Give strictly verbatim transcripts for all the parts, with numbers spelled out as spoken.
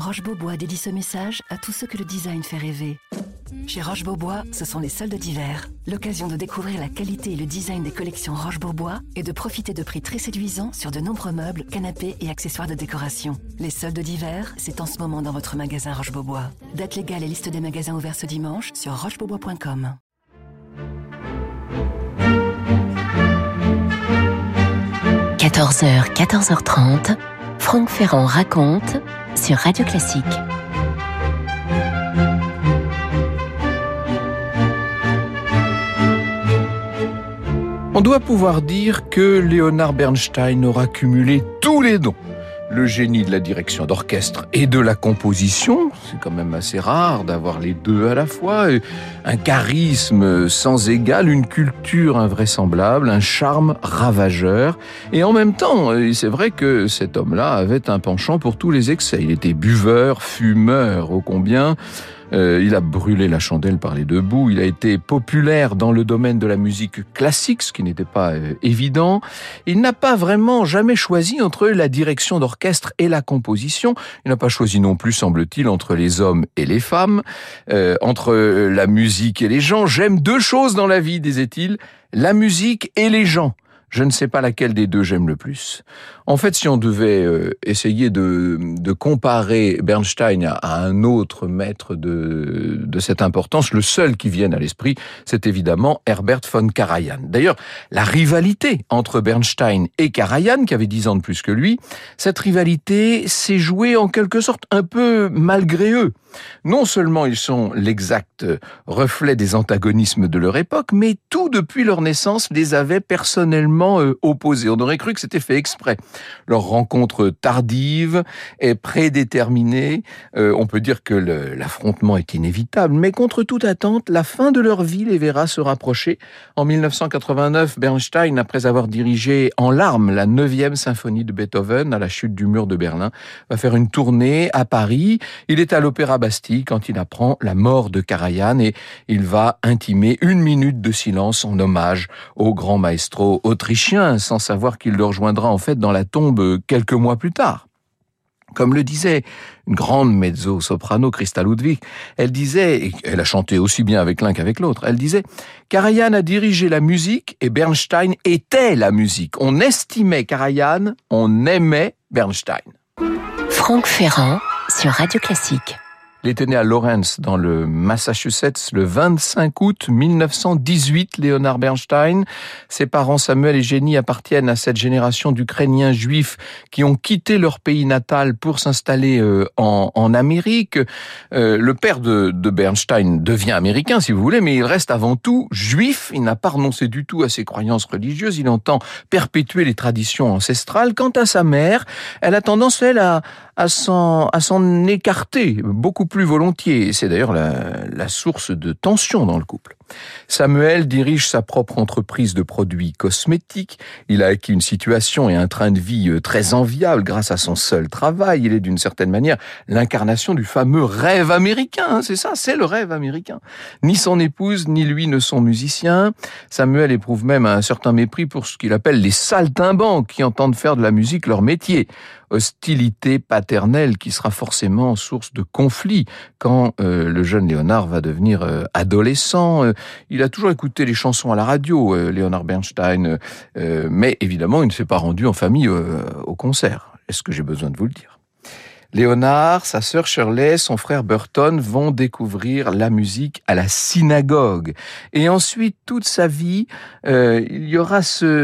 Roche Beaubois dédie ce message à tous ceux que le design fait rêver. Chez Roche Beaubois, ce sont les soldes d'hiver. L'occasion de découvrir la qualité et le design des collections Roche Beaubois et de profiter de prix très séduisants sur de nombreux meubles, canapés et accessoires de décoration. Les soldes d'hiver, c'est en ce moment dans votre magasin Roche Beaubois. Date légale et liste des magasins ouverts ce dimanche sur roche beaubois point com. quatorze heures, quatorze heures trente, Franck Ferrand raconte sur Radio Classique. On doit pouvoir dire que Leonard Bernstein aura cumulé tous les dons. Le génie de la direction d'orchestre et de la composition, c'est quand même assez rare d'avoir les deux à la fois, un charisme sans égal, une culture invraisemblable, un charme ravageur, et en même temps, c'est vrai que cet homme-là avait un penchant pour tous les excès. Il était buveur, fumeur, ô combien. Euh, il a brûlé la chandelle par les deux bouts. Il a été populaire dans le domaine de la musique classique, ce qui n'était pas euh, évident. Il n'a pas vraiment jamais choisi entre la direction d'orchestre et la composition. Il n'a pas choisi non plus, semble-t-il, entre les hommes et les femmes, euh, entre la musique et les gens. J'aime deux choses dans la vie, disait-il, la musique et les gens. Je ne sais pas laquelle des deux j'aime le plus. En fait, si on devait euh, essayer de, de comparer Bernstein à, à un autre maître de, de cette importance, le seul qui vienne à l'esprit, c'est évidemment Herbert von Karajan. D'ailleurs, la rivalité entre Bernstein et Karajan, qui avait dix ans de plus que lui, cette rivalité s'est jouée en quelque sorte un peu malgré eux. Non seulement ils sont l'exact reflet des antagonismes de leur époque, mais tout depuis leur naissance les avait personnellement euh, opposés. On aurait cru que c'était fait exprès. Leur rencontre tardive est prédéterminée. Euh, on peut dire que le, l'affrontement est inévitable, mais contre toute attente, la fin de leur vie les verra se rapprocher. En dix-neuf cent quatre-vingt-neuf, Bernstein, après avoir dirigé en larmes la neuvième symphonie de Beethoven à la chute du mur de Berlin, va faire une tournée à Paris. Il est à l'Opéra Bastille quand il apprend la mort de Karajan et il va intimer une minute de silence en hommage au grand maestro autrichien, sans savoir qu'il le rejoindra en fait dans la tombe quelques mois plus tard. Comme le disait une grande mezzo-soprano, Christa Ludwig, elle disait, et elle a chanté aussi bien avec l'un qu'avec l'autre, elle disait « Karajan a dirigé la musique et Bernstein était la musique. On estimait Karajan, on aimait Bernstein. » Franck Ferrand sur Radio Classique. Il était né à Lawrence, dans le Massachusetts, le vingt-cinq août mille neuf cent dix-huit, Leonard Bernstein. Ses parents Samuel et Jenny appartiennent à cette génération d'Ukrainiens juifs qui ont quitté leur pays natal pour s'installer euh, en, en Amérique. Euh, le père de, de Bernstein devient américain, si vous voulez, mais il reste avant tout juif. Il n'a pas renoncé du tout à ses croyances religieuses. Il entend perpétuer les traditions ancestrales. Quant à sa mère, elle a tendance, elle, à, à, s'en, à s'en écarter beaucoup plus volontiers. C'est d'ailleurs la, la source de tension dans le couple. Samuel dirige sa propre entreprise de produits cosmétiques. Il a acquis une situation et un train de vie très enviable grâce à son seul travail. Il est d'une certaine manière l'incarnation du fameux rêve américain. C'est ça, c'est le rêve américain. Ni son épouse, ni lui ne sont musiciens. Samuel éprouve même un certain mépris pour ce qu'il appelle les saltimbanques qui entendent faire de la musique leur métier. Hostilité paternelle qui sera forcément source de conflit quand euh, le jeune Léonard va devenir euh, adolescent. Euh, il a toujours écouté les chansons à la radio, euh, Leonard Bernstein, euh, mais évidemment, il ne s'est pas rendu en famille euh, au concert. Est-ce que j'ai besoin de vous le dire ? Léonard, sa sœur Shirley, son frère Burton vont découvrir la musique à la synagogue. Et ensuite, toute sa vie, euh, il y aura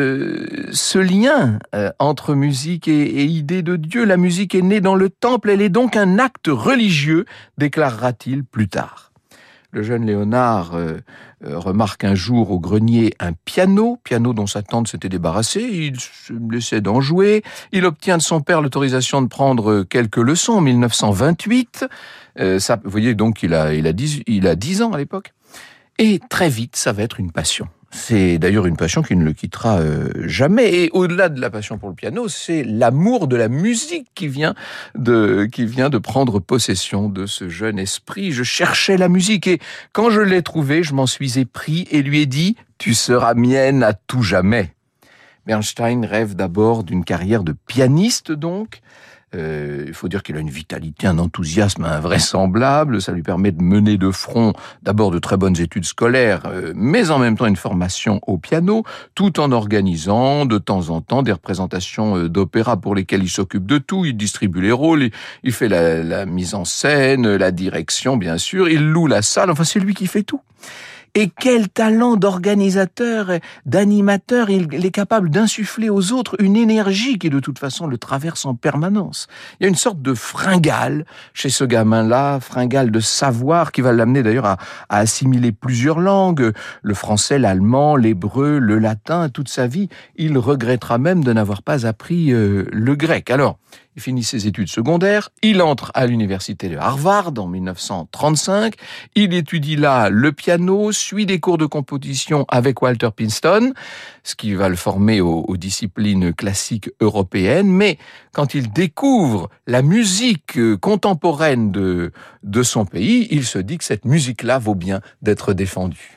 ce, ce lien euh, entre musique et, et idée de Dieu. La musique est née dans le temple, elle est donc un acte religieux, déclarera-t-il plus tard. Le jeune Léonard euh, euh, remarque un jour au grenier un piano, piano dont sa tante s'était débarrassée. Il se laissait d'en jouer. Il obtient de son père l'autorisation de prendre quelques leçons en mille neuf cent vingt-huit. Euh, ça, vous voyez donc, il a, il a dix, il a dix ans à l'époque. Et très vite, ça va être une passion. C'est d'ailleurs une passion qui ne le quittera euh, jamais. Et au-delà de la passion pour le piano, c'est l'amour de la musique qui vient de, qui vient de prendre possession de ce jeune esprit. Je cherchais la musique et quand je l'ai trouvée, je m'en suis épris et lui ai dit « Tu seras mienne à tout jamais ». Bernstein rêve d'abord d'une carrière de pianiste donc. Euh, il faut dire qu'il a une vitalité, un enthousiasme invraisemblable. Ça lui permet de mener de front d'abord de très bonnes études scolaires, euh, mais en même temps une formation au piano, tout en organisant de temps en temps des représentations d'opéra pour lesquelles il s'occupe de tout. Il distribue les rôles, il, il fait la, la mise en scène, la direction bien sûr, il loue la salle, enfin c'est lui qui fait tout. Et quel talent d'organisateur, d'animateur, il est capable d'insuffler aux autres une énergie qui de toute façon le traverse en permanence. Il y a une sorte de fringale chez ce gamin-là, fringale de savoir qui va l'amener d'ailleurs à, à assimiler plusieurs langues, le français, l'allemand, l'hébreu, le latin, toute sa vie. Il regrettera même de n'avoir pas appris euh, le grec. Alors, il finit ses études secondaires, il entre à l'université de Harvard en mille neuf cent trente-cinq, il étudie là le piano, suit des cours de composition avec Walter Pinston, ce qui va le former aux, aux disciplines classiques européennes, mais quand il découvre la musique contemporaine de, de son pays, il se dit que cette musique-là vaut bien d'être défendue.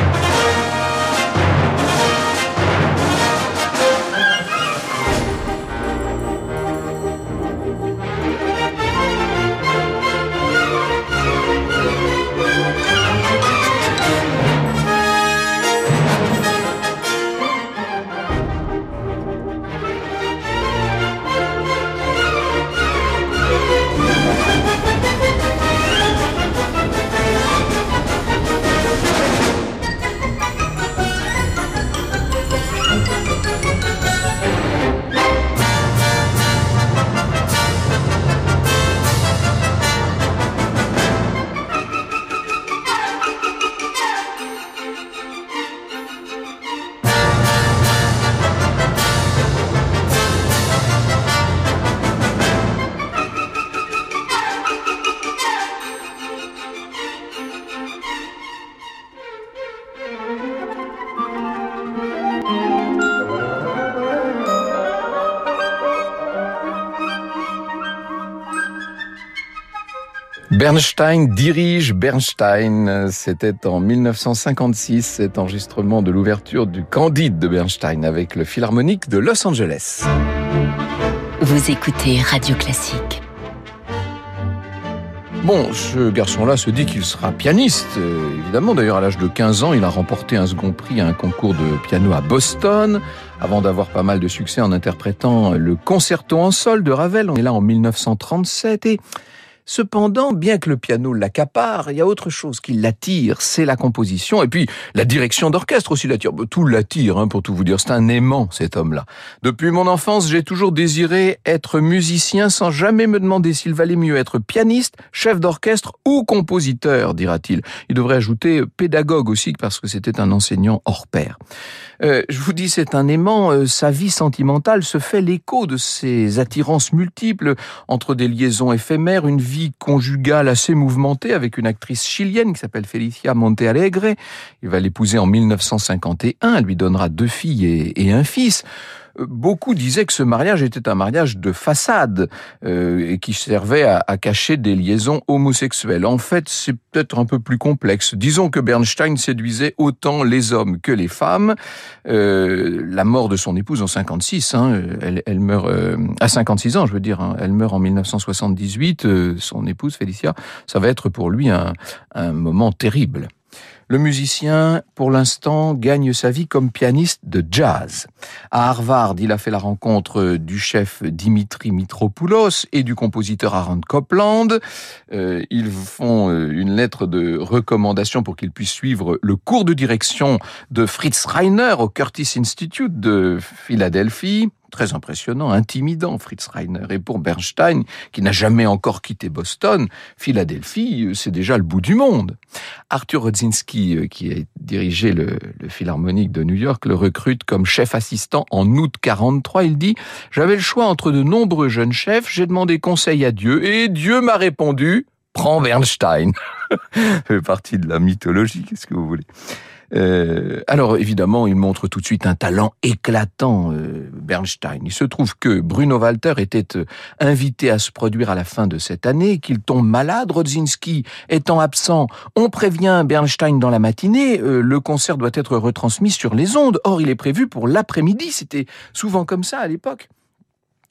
Bernstein dirige Bernstein. C'était en mille neuf cent cinquante-six, cet enregistrement de l'ouverture du Candide de Bernstein avec le Philharmonique de Los Angeles. Vous écoutez Radio Classique. Bon, ce garçon-là se dit qu'il sera pianiste. Euh, évidemment, d'ailleurs, à l'âge de quinze ans, il a remporté un second prix à un concours de piano à Boston, avant d'avoir pas mal de succès en interprétant le concerto en sol de Ravel. On est là en mille neuf cent trente-sept et... Cependant, bien que le piano l'accapare, il y a autre chose qui l'attire, c'est la composition, et puis la direction d'orchestre aussi l'attire. Tout l'attire, hein, pour tout vous dire, c'est un aimant, cet homme-là. Depuis mon enfance, j'ai toujours désiré être musicien sans jamais me demander s'il valait mieux être pianiste, chef d'orchestre ou compositeur, dira-t-il. Il devrait ajouter pédagogue aussi, parce que c'était un enseignant hors pair. Euh, je vous dis, c'est un aimant, euh, sa vie sentimentale se fait l'écho de ses attirances multiples entre des liaisons éphémères, une vie conjugale assez mouvementée avec une actrice chilienne qui s'appelle Felicia Montealegre. Il va l'épouser en mille neuf cent cinquante et un, elle lui donnera deux filles et, et un fils. Beaucoup disaient que ce mariage était un mariage de façade euh, et qui servait à, à cacher des liaisons homosexuelles. En fait, c'est peut-être un peu plus complexe. Disons que Bernstein séduisait autant les hommes que les femmes. Euh, la mort de son épouse en cinquante-six, hein, elle, elle meurt euh, à cinquante-six ans, je veux dire. Hein, elle meurt en mille neuf cent soixante-dix-huit. Euh, son épouse Felicia, ça va être pour lui un, un moment terrible. Le musicien, pour l'instant, gagne sa vie comme pianiste de jazz. À Harvard, il a fait la rencontre du chef Dimitri Mitropoulos et du compositeur Aaron Copland. Euh, ils font une lettre de recommandation pour qu'il puisse suivre le cours de direction de Fritz Reiner au Curtis Institute de Philadelphie. Très impressionnant, intimidant, Fritz Reiner. Et pour Bernstein, qui n'a jamais encore quitté Boston, Philadelphie, c'est déjà le bout du monde. Arthur Rodzinski, qui a dirigé le, le Philharmonique de New York, le recrute comme chef assistant en août quarante-trois. Il dit « J'avais le choix entre de nombreux jeunes chefs, j'ai demandé conseil à Dieu, et Dieu m'a répondu « Prends Bernstein ». Ça fait partie de la mythologie, qu'est-ce que vous voulez ? Euh, alors évidemment, il montre tout de suite un talent éclatant, euh, Bernstein. Il se trouve que Bruno Walter était euh, invité à se produire à la fin de cette année, qu'il tombe malade. Rodzinski étant absent, on prévient Bernstein dans la matinée, euh, le concert doit être retransmis sur les ondes. Or, il est prévu pour l'après-midi, c'était souvent comme ça à l'époque.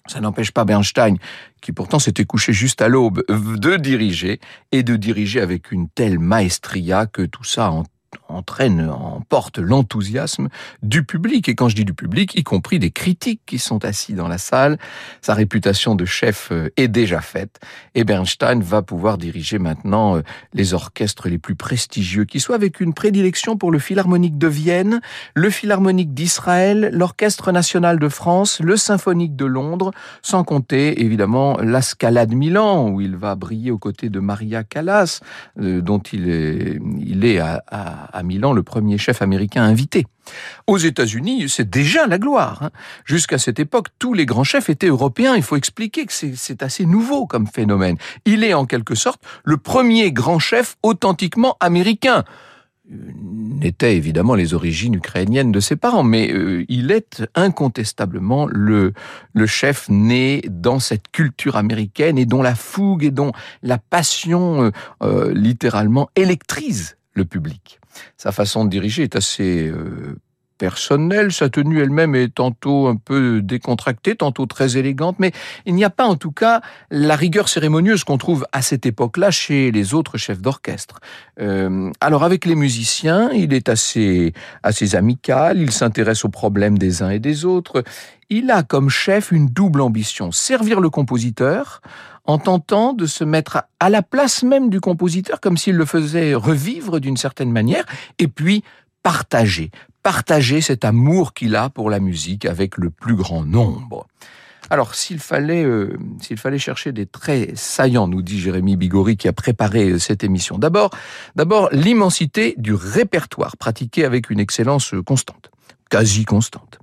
Ça n'empêche pas Bernstein, qui pourtant s'était couché juste à l'aube, de diriger, et de diriger avec une telle maestria que tout ça en entraîne, emporte l'enthousiasme du public. Et quand je dis du public, y compris des critiques qui sont assis dans la salle. Sa réputation de chef est déjà faite. Et Bernstein va pouvoir diriger maintenant les orchestres les plus prestigieux qui soient, avec une prédilection pour le Philharmonique de Vienne, le Philharmonique d'Israël, l'Orchestre national de France, le Symphonique de Londres, sans compter évidemment la Scala de Milan, où il va briller aux côtés de Maria Callas, euh, dont il est, il est à, à à Milan le premier chef américain invité. Aux États-Unis, c'est déjà la gloire. Jusqu'à cette époque, tous les grands chefs étaient européens. Il faut expliquer que c'est, c'est assez nouveau comme phénomène. Il est en quelque sorte le premier grand chef authentiquement américain. N'étaient évidemment les origines ukrainiennes de ses parents, mais euh, il est incontestablement le, le chef né dans cette culture américaine et dont la fougue et dont la passion euh, euh, littéralement électrise le public. Sa façon de diriger est assez euh, personnelle, sa tenue elle-même est tantôt un peu décontractée, tantôt très élégante, mais il n'y a pas en tout cas la rigueur cérémonieuse qu'on trouve à cette époque-là chez les autres chefs d'orchestre. Euh, alors avec les musiciens, il est assez, assez amical, il s'intéresse aux problèmes des uns et des autres. Il a comme chef une double ambition, servir le compositeur en tentant de se mettre à la place même du compositeur, comme s'il le faisait revivre d'une certaine manière, et puis partager, partager cet amour qu'il a pour la musique avec le plus grand nombre. Alors, s'il fallait, euh, s'il fallait chercher des traits saillants, nous dit Jérémy Bigori qui a préparé cette émission. D'abord, d'abord l'immensité du répertoire pratiqué avec une excellence constante, quasi constante.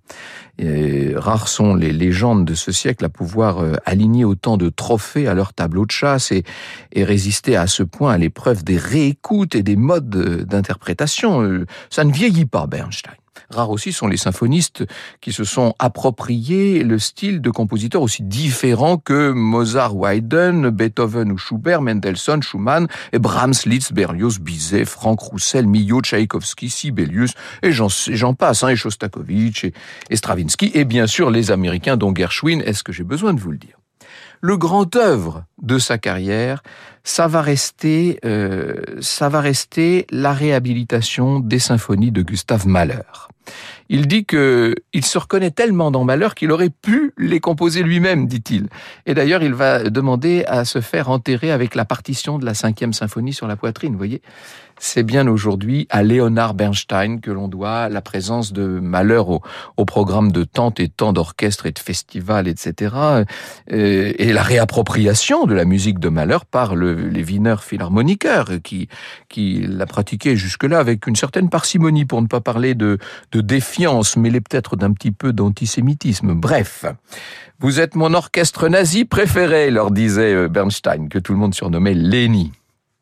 Et rares sont les légendes de ce siècle à pouvoir euh, aligner autant de trophées à leur tableau de chasse et, et résister à ce point à l'épreuve des réécoutes et des modes d'interprétation. Euh, ça ne vieillit pas, Bernstein. Rares aussi sont les symphonistes qui se sont appropriés le style de compositeurs aussi différents que Mozart ou Haydn, Beethoven ou Schubert, Mendelssohn, Schumann, et Brahms, Liszt, Berlioz, Bizet, Franck Roussel, Milhaud, Tchaïkovski, Sibelius, et j'en, j'en passe, hein, et Shostakovich, et, et Stravinsky, et bien sûr les Américains dont Gershwin, est-ce que j'ai besoin de vous le dire ? Le grand œuvre de sa carrière, ça va rester, euh, ça va rester la réhabilitation des symphonies de Gustav Mahler. Il dit que il se reconnaît tellement dans Mahler qu'il aurait pu les composer lui-même, dit-il. Et d'ailleurs, il va demander à se faire enterrer avec la partition de la cinquième symphonie sur la poitrine, vous voyez. C'est bien aujourd'hui à Leonard Bernstein que l'on doit la présence de Mahler au, au programme de tant et tant d'orchestres et de festivals, et cetera. Et, et la réappropriation de la musique de Mahler par le, les Wiener Philharmoniker qui, qui l'a pratiquée jusque-là avec une certaine parcimonie, pour ne pas parler de, de défiance, mêlée peut-être d'un petit peu d'antisémitisme. Bref, vous êtes mon orchestre nazi préféré, leur disait Bernstein, que tout le monde surnommait Léni.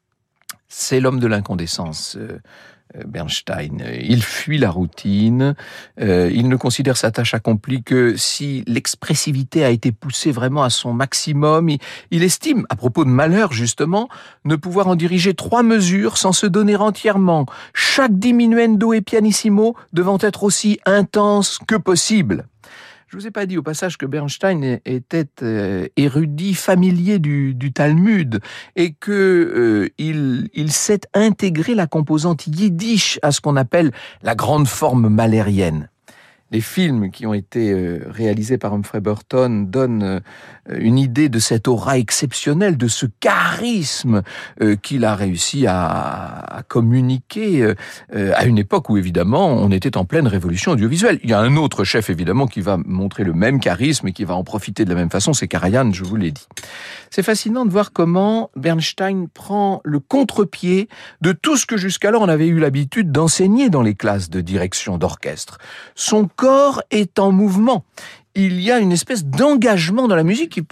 C'est l'homme de l'incandescence, euh, Bernstein. Il fuit la routine, euh, il ne considère sa tâche accomplie que si l'expressivité a été poussée vraiment à son maximum. Il, il estime, à propos de Mahler justement, ne pouvoir en diriger trois mesures sans se donner entièrement, chaque diminuendo et pianissimo devant être aussi intense que possible. Je vous ai pas dit au passage que Bernstein était euh, érudit familier du, du Talmud et que euh, il, il sait intégrer la composante yiddish à ce qu'on appelle la grande forme mahlérienne. Les films qui ont été euh, réalisés par Humphrey Burton donnent euh, une idée de cette aura exceptionnelle, de ce charisme euh, qu'il a réussi à, à communiquer euh, à une époque où, évidemment, on était en pleine révolution audiovisuelle. Il y a un autre chef, évidemment, qui va montrer le même charisme et qui va en profiter de la même façon, c'est Karajan, je vous l'ai dit. C'est fascinant de voir comment Bernstein prend le contre-pied de tout ce que jusqu'alors on avait eu l'habitude d'enseigner dans les classes de direction d'orchestre. Son corps est en mouvement. Il y a une espèce d'engagement dans la musique qui pourrait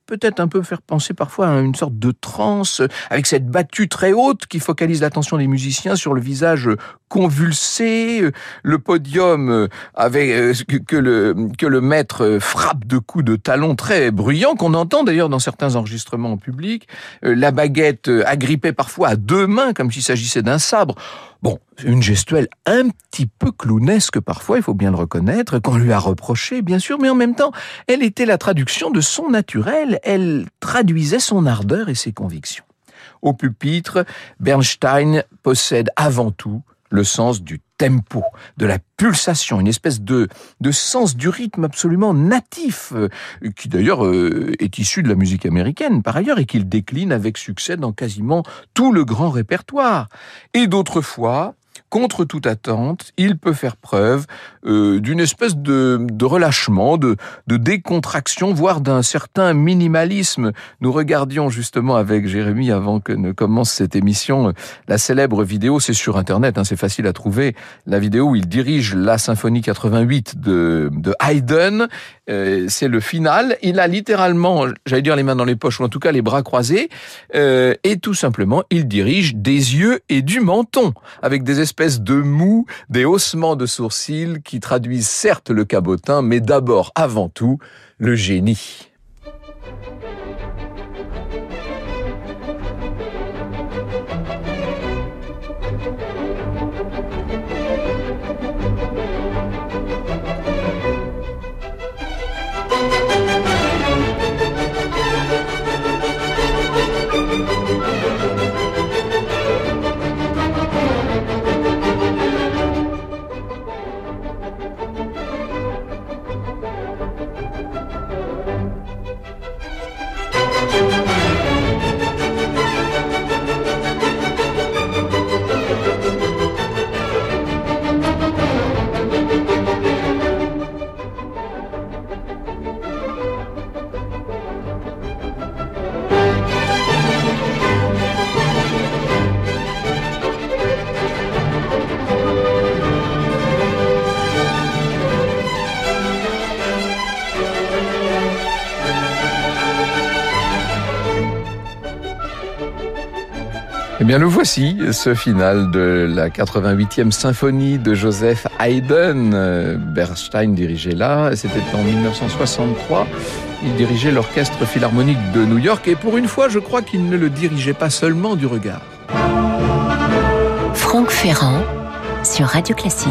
peut-être un peu faire penser parfois à une sorte de transe, avec cette battue très haute qui focalise l'attention des musiciens sur le visage convulsé, le podium avec que le que le maître frappe de coups de talon très bruyants qu'on entend d'ailleurs dans certains enregistrements en public, la baguette agrippée parfois à deux mains comme s'il s'agissait d'un sabre. Bon, une gestuelle un petit peu clownesque parfois, il faut bien le reconnaître, qu'on lui a reproché, bien sûr, mais en même temps, elle était la traduction de son naturel, elle traduisait son ardeur et ses convictions. Au pupitre, Bernstein possède avant tout le sens du tempo, de la pulsation, une espèce de, de sens du rythme absolument natif, euh, qui d'ailleurs euh, est issu de la musique américaine par ailleurs et qu'il décline avec succès dans quasiment tout le grand répertoire. Et d'autres fois, contre toute attente, il peut faire preuve euh, d'une espèce de, de relâchement, de, de décontraction, voire d'un certain minimalisme. Nous regardions justement avec Jérémy, avant que ne commence cette émission, la célèbre vidéo, c'est sur Internet, hein, c'est facile à trouver, la vidéo où il dirige la symphonie quatre-vingt-huit de, de Haydn. Euh, c'est le final. Il a littéralement, j'allais dire les mains dans les poches, ou en tout cas les bras croisés, euh, et tout simplement, il dirige des yeux et du menton, avec des espèces de mous, des haussements de sourcils qui traduisent certes le cabotin, mais d'abord, avant tout, le génie. Eh bien, nous voici, ce final de la quatre-vingt-huitième symphonie de Joseph Haydn. Bernstein dirigeait là, c'était en mille neuf cent soixante-trois. Il dirigeait l'Orchestre Philharmonique de New York et pour une fois, je crois qu'il ne le dirigeait pas seulement du regard. Franck Ferrand sur Radio Classique.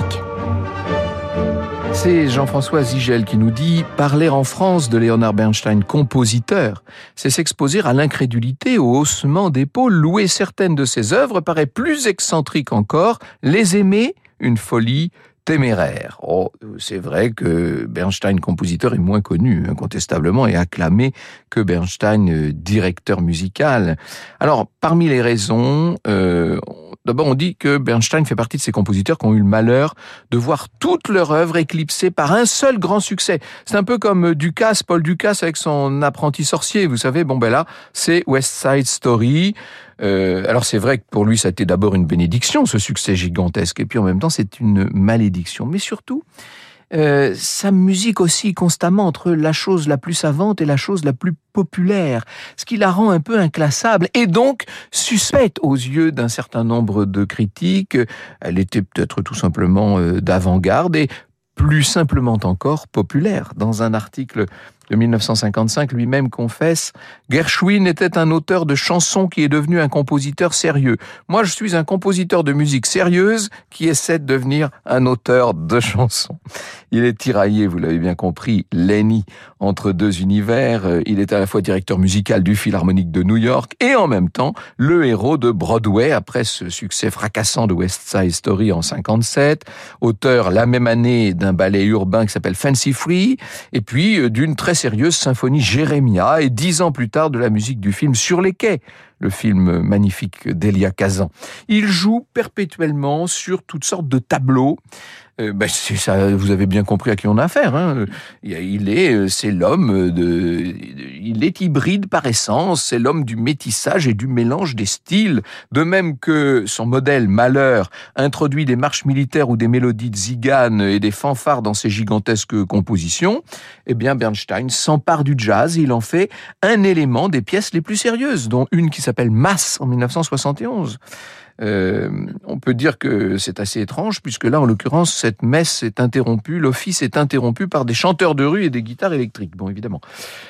C'est Jean-François Zigel qui nous dit « Parler en France de Leonard Bernstein, compositeur, c'est s'exposer à l'incrédulité, au haussement d'épaules. Louer certaines de ses œuvres paraît plus excentrique encore. Les aimer, une folie téméraire. » Oh, c'est vrai que Bernstein, compositeur, est moins connu, incontestablement, et acclamé que Bernstein, directeur musical. Alors, parmi les raisons... Euh, D'abord, on dit que Bernstein fait partie de ces compositeurs qui ont eu le malheur de voir toute leur œuvre éclipsée par un seul grand succès. C'est un peu comme Ducasse, Paul Ducasse avec son Apprenti sorcier. Vous savez, bon ben là, c'est West Side Story. Euh, alors c'est vrai que pour lui, ça a été d'abord une bénédiction, ce succès gigantesque. Et puis en même temps, c'est une malédiction. Mais surtout, Euh, sa musique aussi constamment entre la chose la plus savante et la chose la plus populaire, ce qui la rend un peu inclassable et donc suspecte aux yeux d'un certain nombre de critiques. Elle était peut-être tout simplement euh, d'avant-garde et plus simplement encore populaire. Dans un article de mille neuf cent cinquante-cinq, lui-même confesse « Gershwin était un auteur de chansons qui est devenu un compositeur sérieux. Moi, je suis un compositeur de musique sérieuse qui essaie de devenir un auteur de chansons. » Il est tiraillé, vous l'avez bien compris, Lenny, entre deux univers. Il est à la fois directeur musical du Philharmonique de New York et en même temps le héros de Broadway après ce succès fracassant de West Side Story en cinquante-sept, auteur la même année d'un ballet urbain qui s'appelle Fancy Free, et puis d'une très sérieuse symphonie Jérémia, et dix ans plus tard de la musique du film Sur les quais, le film magnifique d'Elia Kazan. Il joue perpétuellement sur toutes sortes de tableaux, Euh, ben c'est ça, vous avez bien compris à qui on a affaire. Hein. Il est, c'est l'homme de, il est hybride par essence. C'est l'homme du métissage et du mélange des styles. De même que son modèle Mahler introduit des marches militaires ou des mélodies de Zigan et des fanfares dans ses gigantesques compositions, eh bien Bernstein s'empare du jazz et il en fait un élément des pièces les plus sérieuses, dont une qui s'appelle Masse en dix-neuf cent soixante et onze. Euh, on peut dire que c'est assez étrange puisque là, en l'occurrence, cette messe est interrompue, l'office est interrompu par des chanteurs de rue et des guitares électriques. Bon, évidemment,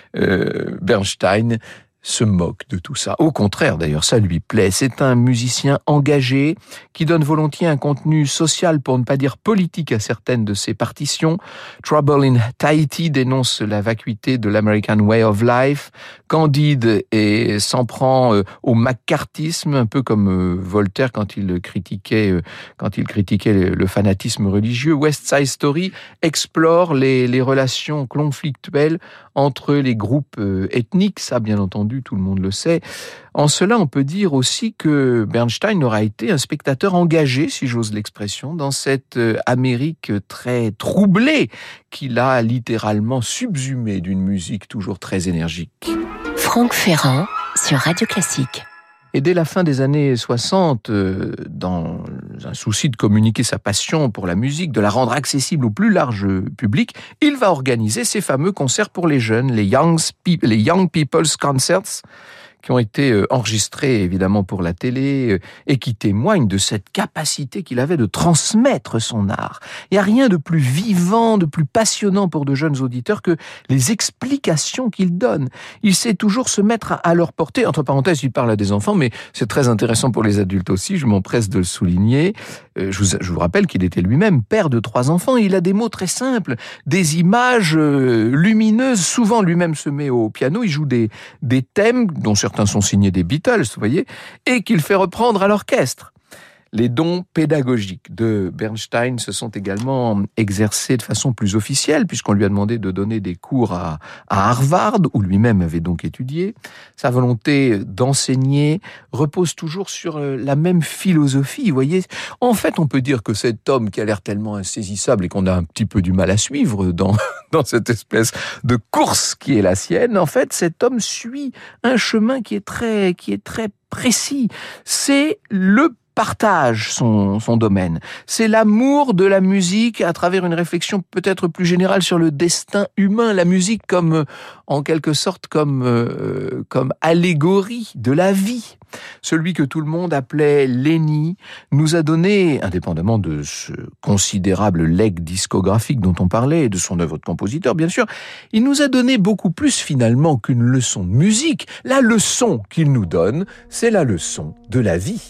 euh, Bernstein se moque de tout ça. Au contraire, d'ailleurs, ça lui plaît. C'est un musicien engagé qui donne volontiers un contenu social, pour ne pas dire politique, à certaines de ses partitions. Trouble in Tahiti dénonce la vacuité de l'American Way of Life. Candide et s'en prend euh, au maccarthisme, un peu comme euh, Voltaire quand il critiquait euh, quand il critiquait le, le fanatisme religieux. West Side Story explore les, les relations conflictuelles entre les groupes euh, ethniques, ça bien entendu, tout le monde le sait. En cela, on peut dire aussi que Bernstein aura été un spectateur engagé, si j'ose l'expression, dans cette Amérique très troublée qu'il a littéralement subsumée d'une musique toujours très énergique. Franck Ferrand sur Radio Classique. Et dès la fin des années soixante, dans un souci de communiquer sa passion pour la musique, de la rendre accessible au plus large public, il va organiser ces fameux concerts pour les jeunes, les Young, les Young People's Concerts, qui ont été enregistrés évidemment pour la télé et qui témoignent de cette capacité qu'il avait de transmettre son art. Il n'y a rien de plus vivant, de plus passionnant pour de jeunes auditeurs que les explications qu'il donne. Il sait toujours se mettre à leur portée. Entre parenthèses, il parle à des enfants, mais c'est très intéressant pour les adultes aussi, je m'empresse de le souligner. Je vous, je vous rappelle qu'il était lui-même père de trois enfants. Il a des mots très simples, des images lumineuses. Souvent, lui-même se met au piano, il joue des, des thèmes dont certains sont signés des Beatles, vous voyez, et qu'il fait reprendre à l'orchestre. Les dons pédagogiques de Bernstein se sont également exercés de façon plus officielle, puisqu'on lui a demandé de donner des cours à, à Harvard, où lui-même avait donc étudié. Sa volonté d'enseigner repose toujours sur la même philosophie, vous voyez. En fait, on peut dire que cet homme qui a l'air tellement insaisissable et qu'on a un petit peu du mal à suivre dans, dans cette espèce de course qui est la sienne, en fait, cet homme suit un chemin qui est très, qui est très précis. C'est le partage son, son domaine. C'est l'amour de la musique à travers une réflexion peut-être plus générale sur le destin humain. La musique comme, en quelque sorte, comme, euh, comme allégorie de la vie. Celui que tout le monde appelait Lenny nous a donné, indépendamment de ce considérable legs discographique dont on parlait et de son œuvre de compositeur, bien sûr, il nous a donné beaucoup plus finalement qu'une leçon de musique. La leçon qu'il nous donne, c'est la leçon de la vie.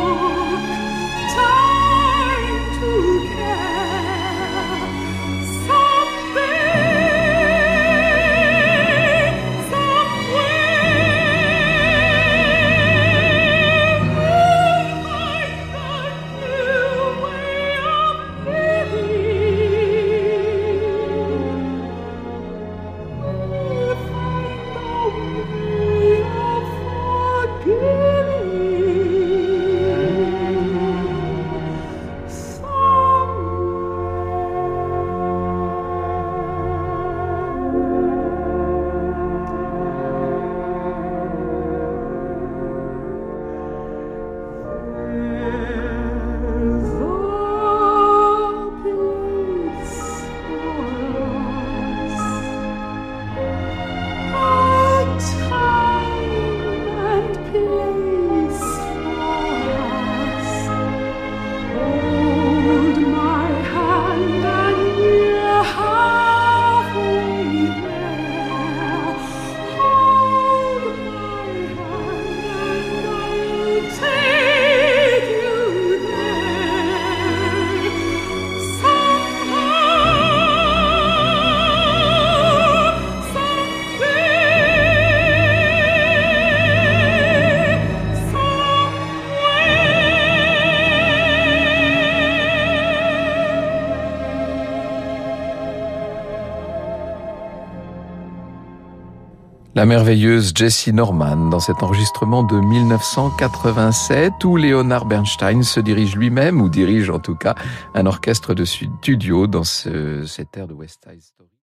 So La merveilleuse Jessie Norman dans cet enregistrement de mille neuf cent quatre-vingt-sept où Leonard Bernstein se dirige lui-même, ou dirige en tout cas, un orchestre de studio dans ce, cet air de West Side Story.